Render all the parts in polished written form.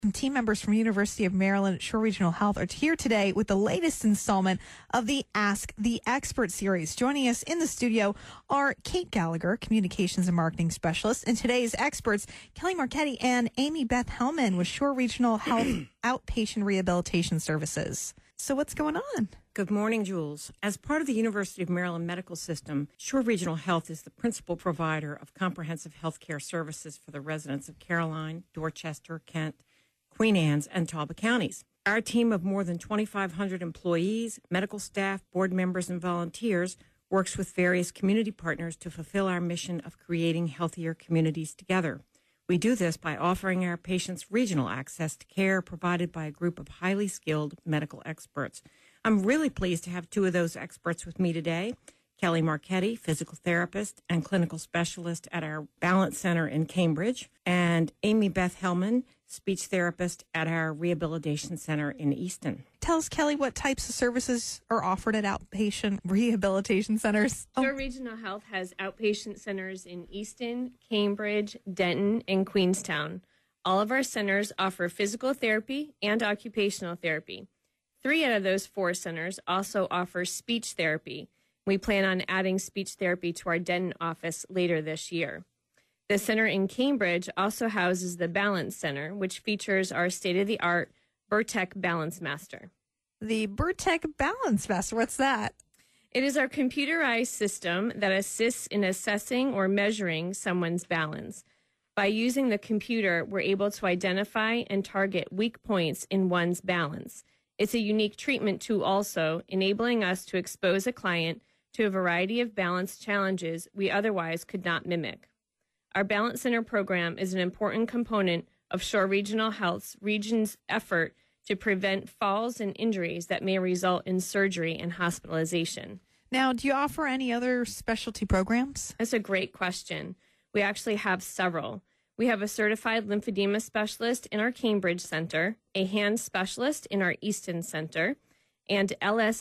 Some team members from University of Maryland Shore Regional Health are here today with the latest installment of the Ask the Expert series. Joining us in the studio are Kate Gallagher, Communications and Marketing Specialist, and today's experts, Kelly Marchetti and Amy Beth Hellman with Shore Regional Health Outpatient Rehabilitation Services. So what's going on? Good morning, Jules. As part of the University of Maryland Medical System, Shore Regional Health is the principal provider of comprehensive health care services for the residents of Caroline, Dorchester, Kent, Queen Anne's, and Talbot counties. Our team of more than 2,500 employees, medical staff, board members, and volunteers works with various community partners to fulfill our mission of creating healthier communities together. We do this by offering our patients regional access to care provided by a group of highly skilled medical experts. I'm really pleased to have two of those experts with me today. Kelly Marchetti, physical therapist and clinical specialist at our Balance Center in Cambridge, and Amy Beth Hellman, speech therapist at our Rehabilitation Center in Easton. Tell us, Kelly, what types of services are offered at outpatient rehabilitation centers? Shore Regional Health has outpatient centers in Easton, Cambridge, Denton, and Queenstown. All of our centers offer physical therapy and occupational therapy. 3 out of those 4 centers also offer speech therapy. We plan on adding speech therapy to our Denton office later this year. The center in Cambridge also houses the Balance Center, which features our state-of-the-art Burtec Balance Master. The Burtec Balance Master, what's that? It is our computerized system that assists in assessing or measuring someone's balance. By using the computer, we're able to identify and target weak points in one's balance. It's a unique treatment tool also, enabling us to expose a client to a variety of balance challenges we otherwise could not mimic. Our Balance Center program is an important component of Shore Regional Health's region's effort to prevent falls and injuries that may result in surgery and hospitalization. Now, do you offer any other specialty programs? That's a great question. We actually have several. We have a certified lymphedema specialist in our Cambridge Center, a hand specialist in our Easton Center, and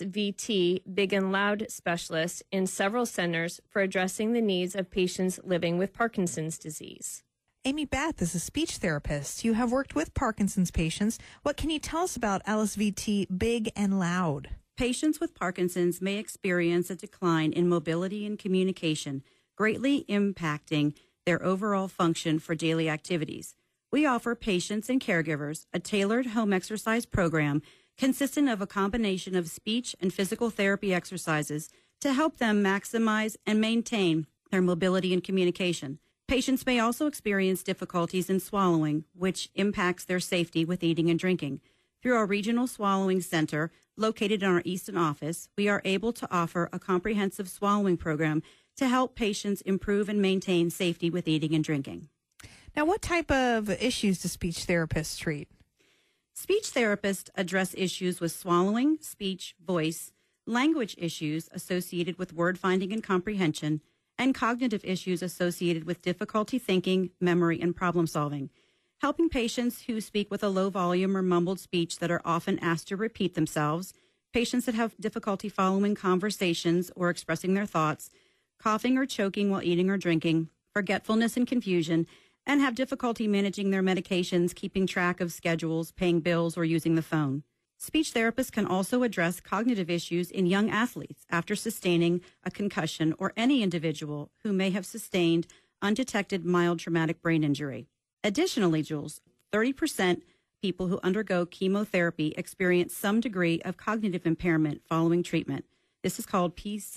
LSVT Big and Loud specialists in several centers for addressing the needs of patients living with Parkinson's disease. Amy Beth is a speech therapist. You have worked with Parkinson's patients. What can you tell us about LSVT Big and Loud? Patients with Parkinson's may experience a decline in mobility and communication, greatly impacting their overall function for daily activities. We offer patients and caregivers a tailored home exercise program consistent of a combination of speech and physical therapy exercises to help them maximize and maintain their mobility and communication. Patients may also experience difficulties in swallowing, which impacts their safety with eating and drinking. Through our Regional Swallowing Center, located in our Easton office, we are able to offer a comprehensive swallowing program to help patients improve and maintain safety with eating and drinking. Now, what type of issues do speech therapists treat? Speech therapists address issues with swallowing, speech, voice, language issues associated with word finding and comprehension, and cognitive issues associated with difficulty thinking, memory, and problem solving. Helping patients who speak with a low volume or mumbled speech that are often asked to repeat themselves, patients that have difficulty following conversations or expressing their thoughts, coughing or choking while eating or drinking, forgetfulness and confusion, and have difficulty managing their medications, keeping track of schedules, paying bills, or using the phone. Speech therapists can also address cognitive issues in young athletes after sustaining a concussion or any individual who may have sustained undetected mild traumatic brain injury. Additionally, Jules, 30% people who undergo chemotherapy experience some degree of cognitive impairment following treatment. This is called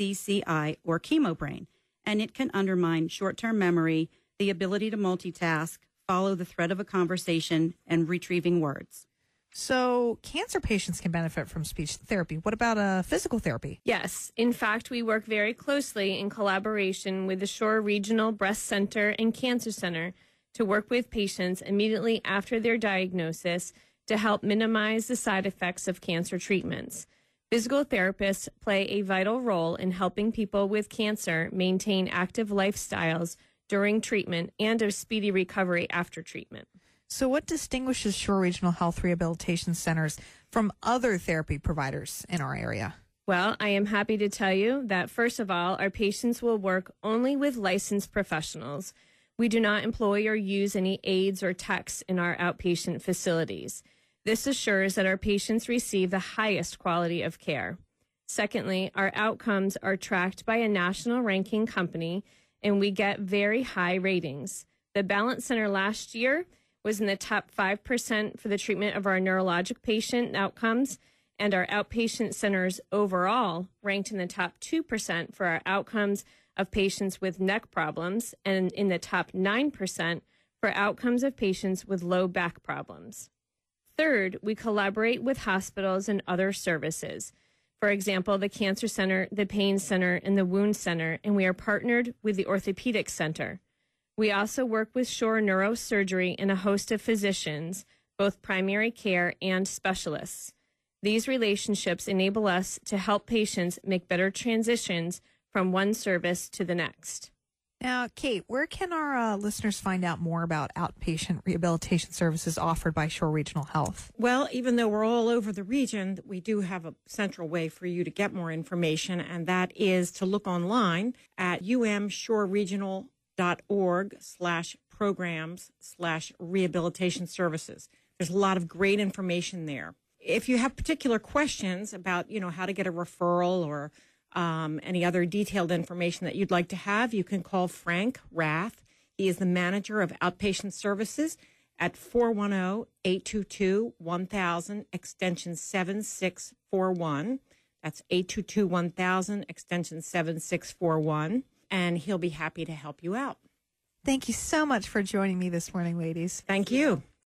PCCI or chemobrain, and it can undermine short-term memory, the ability to multitask, follow the thread of a conversation, and retrieving words. So cancer patients can benefit from speech therapy. What about physical therapy? Yes. In fact, we work very closely in collaboration with the Shore Regional Breast Center and Cancer Center to work with patients immediately after their diagnosis to help minimize the side effects of cancer treatments. Physical therapists play a vital role in helping people with cancer maintain active lifestyles during treatment and a speedy recovery after treatment. So what distinguishes Shore Regional Health Rehabilitation Centers from other therapy providers in our area? Well, I am happy to tell you that, first of all, our patients will work only with licensed professionals. We do not employ or use any aides or techs in our outpatient facilities. This assures that our patients receive the highest quality of care. Secondly, our outcomes are tracked by a national ranking company, and we get very high ratings. The Balance Center last year was in the top 5% for the treatment of our neurologic patient outcomes, and our outpatient centers overall ranked in the top 2% for our outcomes of patients with neck problems and in the top 9% for outcomes of patients with low back problems. Third, we collaborate with hospitals and other services. For example, the Cancer Center, the Pain Center, and the Wound Center, and we are partnered with the Orthopedic Center. We also work with Shore Neurosurgery and a host of physicians, both primary care and specialists. These relationships enable us to help patients make better transitions from one service to the next. Now, Kate, where can our listeners find out more about outpatient rehabilitation services offered by Shore Regional Health? Well, even though we're all over the region, we do have a central way for you to get more information, and that is to look online at umshoreregional.org/programs/rehabilitation services. There's a lot of great information there. If you have particular questions about, how to get a referral or any other detailed information that you'd like to have, you can call Frank Rath. He is the manager of outpatient services at 410-822-1000, extension 7641. That's 822-1000, extension 7641. And he'll be happy to help you out. Thank you so much for joining me this morning, ladies. Thank you.